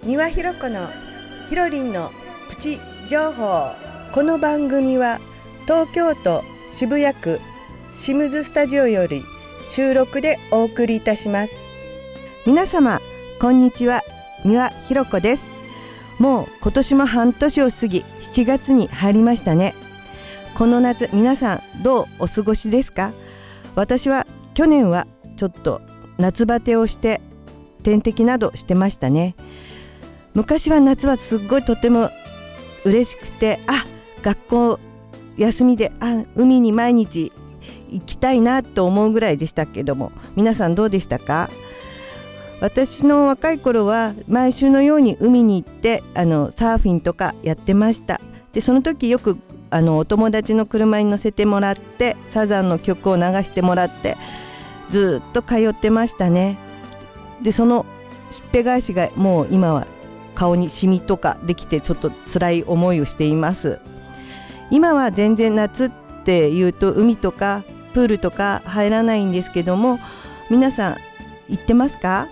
三輪ひろ子のひろりんのプチ情報。この番組は東京都渋谷区シムズスタジオより収録でお送りいたします。皆様こんにちは、三輪ひろ子です。もう今年も半年を過ぎ7月に入りましたね。この夏皆さんどうお過ごしですか？私は去年はちょっと夏バテをして点滴などしてましたね。昔は夏はすっごいとても嬉しくて、学校休みで海に毎日行きたいなと思うぐらいでしたけども、皆さんどうでしたか？私の若い頃は毎週のように海に行ってサーフィンとかやってました。でその時よくお友達の車に乗せてもらってサザンの曲を流してもらってずっと通ってましたね。でそのしっぺ返しがもう今は顔にシミとかできてちょっと辛い思いをしています。今は全然夏っていうと海とかプールとか入らないんですけども、皆さん行ってますか？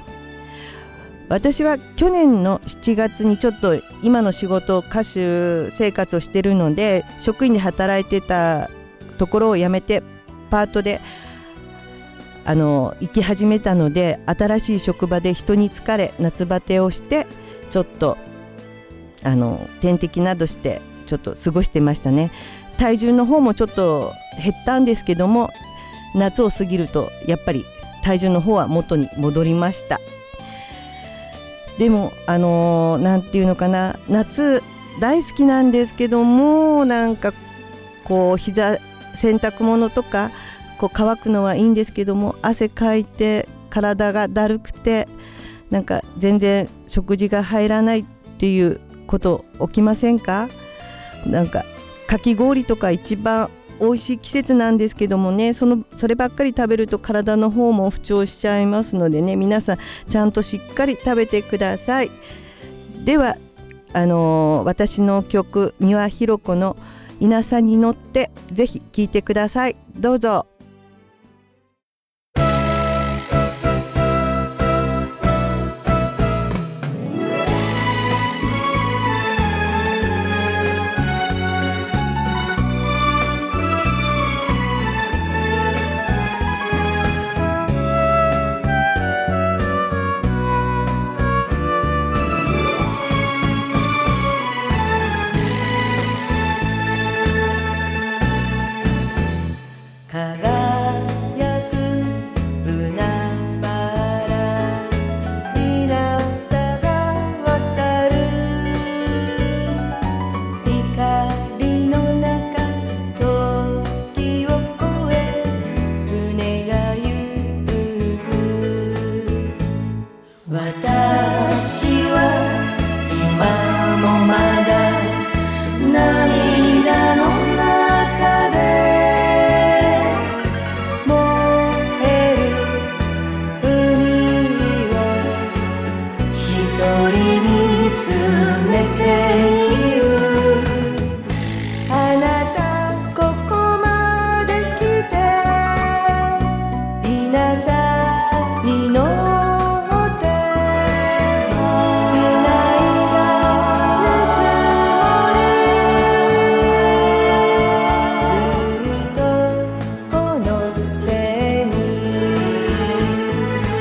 私は去年の7月にちょっと今の仕事歌手生活をしてるので、職員で働いてたところを辞めてパートで行き始めたので、新しい職場で人に疲れ夏バテをしてちょっと点滴などしてちょっと過ごしてましたね。体重の方もちょっと減ったんですけども、夏を過ぎるとやっぱり体重の方は元に戻りました。でもなんていうのかな、夏大好きなんですけども、なんかこう洗濯物とかこう乾くのはいいんですけども、汗かいて体がだるくてなんか全然食事が入らないっていうこと起きませんか？なんかかき氷とか一番美味しい季節なんですけどもね、そればっかり食べると体の方も不調しちゃいますのでね、皆さんちゃんとしっかり食べてください。では私の曲三輪ひろ子の稲佐に乗ってぜひ聴いてください。どうぞ。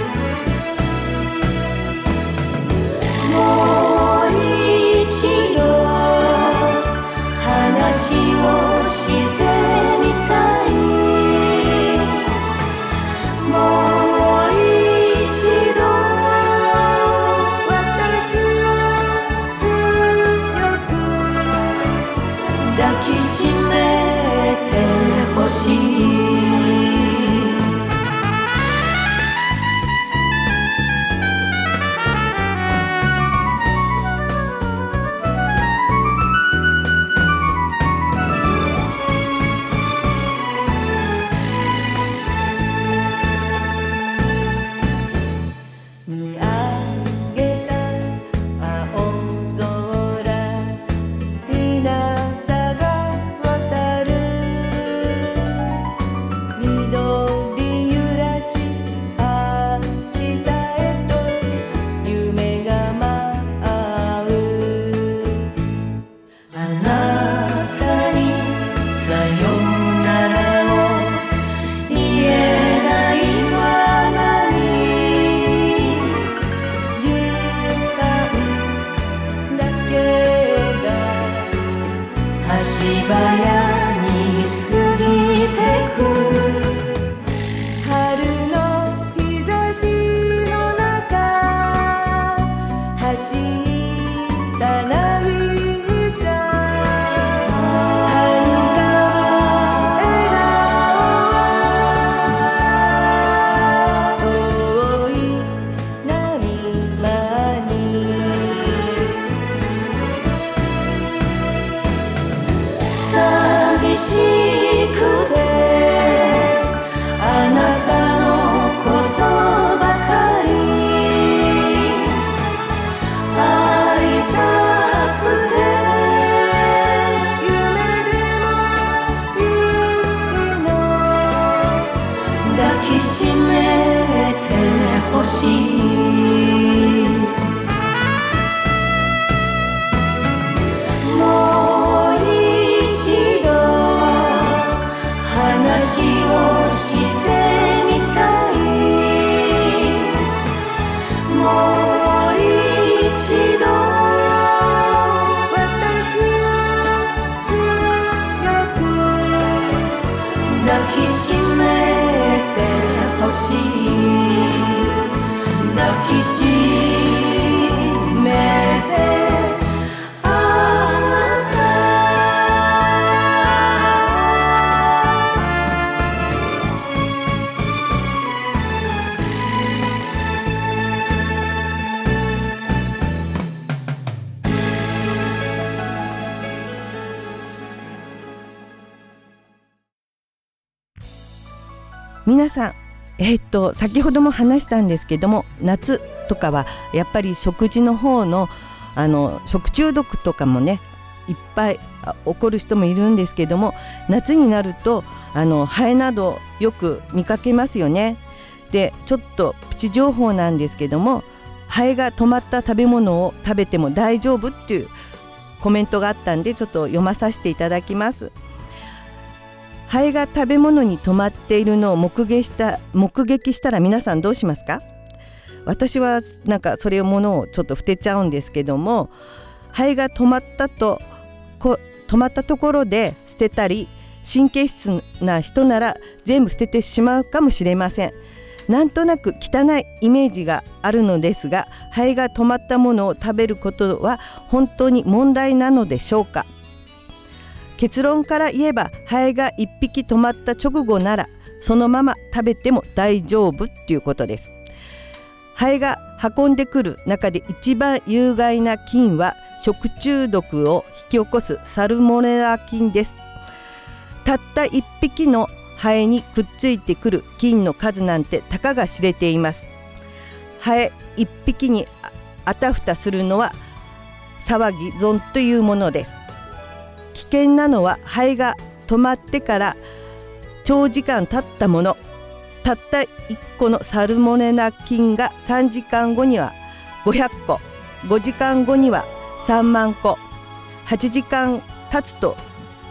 もう一度皆さん、先ほども話したんですけども、夏とかはやっぱり食事の方の食中毒とかもねいっぱい起こる人もいるんですけども、夏になるとハエなどよく見かけますよね。でちょっとプチ情報なんですけども、ハエが止まった食べ物を食べても大丈夫っていうコメントがあったんで、ちょっと読まさせていただきます。ハエが食べ物に止まっているのを目撃したら皆さんどうしますか？私はなんかそれをものをちょっと捨てちゃうんですけども、ハエが止まったところで捨てたり、神経質な人なら全部捨ててしまうかもしれません。なんとなく汚いイメージがあるのですが、ハエが止まったものを食べることは本当に問題なのでしょうか？結論から言えば、ハエが1匹止まった直後ならそのまま食べても大丈夫っていうことです。ハエが運んでくる中で一番有害な菌は食中毒を引き起こすサルモネラ菌です。たった1匹のハエにくっついてくる菌の数なんてたかが知れています。ハエ1匹にあたふたするのは騒ぎ損というものです。危険なのはハエが止まってから長時間経ったもの。たった1個のサルモネラ菌が3時間後には500個、5時間後には3万個、8時間経つと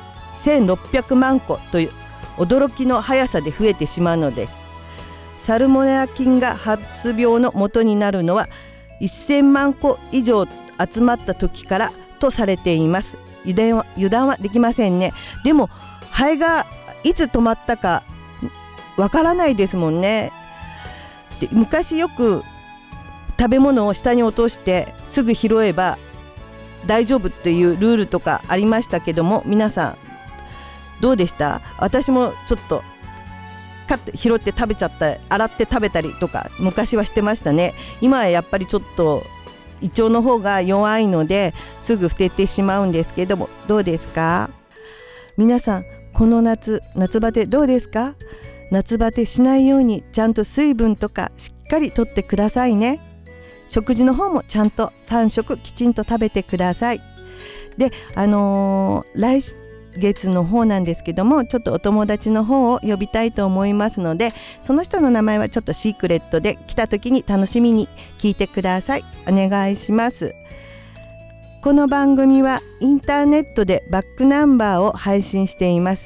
1600万個という驚きの速さで増えてしまうのです。サルモネラ菌が発病の元になるのは1000万個以上集まった時からとされています。油断はできませんね。でもハエがいつ止まったかわからないですもんね。で昔よく食べ物を下に落としてすぐ拾えば大丈夫っていうルールとかありましたけども、皆さんどうでした？私もちょっとカッて拾って食べちゃった、洗って食べたりとか昔はしてましたね。今はやっぱりちょっと胃腸の方が弱いのですぐ捨ててしまうんですけども、どうですか？皆さんこの夏バテどうですか？夏バテしないようにちゃんと水分とかしっかりとってくださいね。食事の方もちゃんと3食きちんと食べてください。で来月の方なんですけども、ちょっとお友達の方を呼びたいと思いますので、その人の名前はちょっとシークレットで、来た時に楽しみに聞いてください。お願いします。この番組はインターネットでバックナンバーを配信しています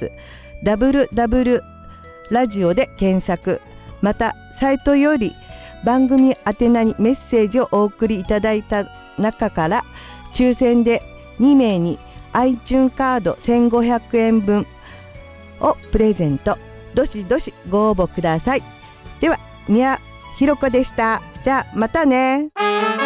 。wwwラジオで検索、またサイトより番組宛名にメッセージをお送りいただいた中から抽選で2名に iTunes カード1500円分をプレゼント。どしどしご応募ください。では宮ひろ子でした。じゃあまたね。